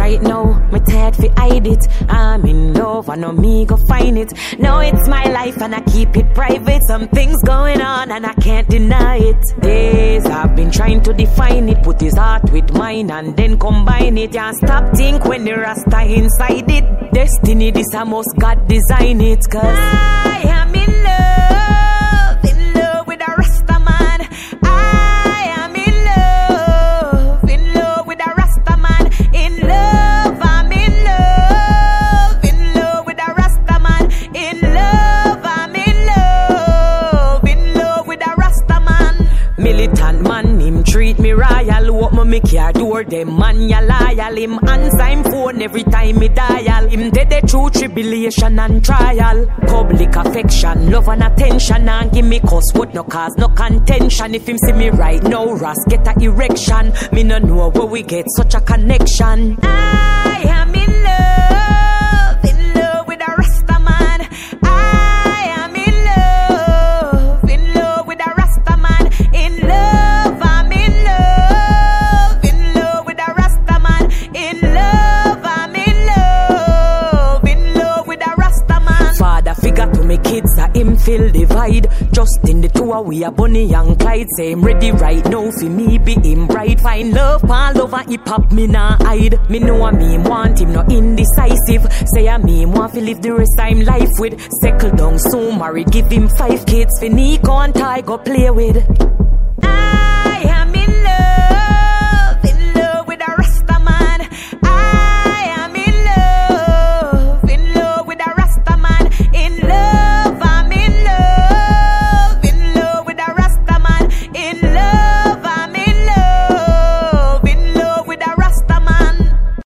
right now, me tired fi hide it. I'm in love, I know me go find it. Now it's my life and I keep it private. Something's going on and I can't deny it. Days I've been trying to define it, put his heart with mine and then combine it. Can't stop think when the Rasta inside it. Destiny, this I must God design it. Cause I am in love with a Rasta man. I am in love with a Rasta man. In love, I'm in love with a Rasta man. In love, I'm in love with a Rasta man. Militant man, him treat me royal. What me make ya door, them man ya loyal. Him answer him phone every time me dial. Him dead through tribulation and trial. Public affection, love and attention. And give me cuss word, no cause, no contention. If him see me right now, Ras get a erection. Me no know where we get such a connection. I am in love with a Rasta man. I am in love with a Rasta man. In love, I'm in love with a Rasta man. In love, I'm in love with a Rasta man. Father figure to me kids that him feel divide. Just in the two we are Bonnie and Clyde. Say him ready right now for me be him bride. Find love all over hip hop me nah hide. Me know a me want him no indecisive. Say a me want to live the rest of him life with. Settle down soon marry give him 5 kids. For Nico and Ty go play with.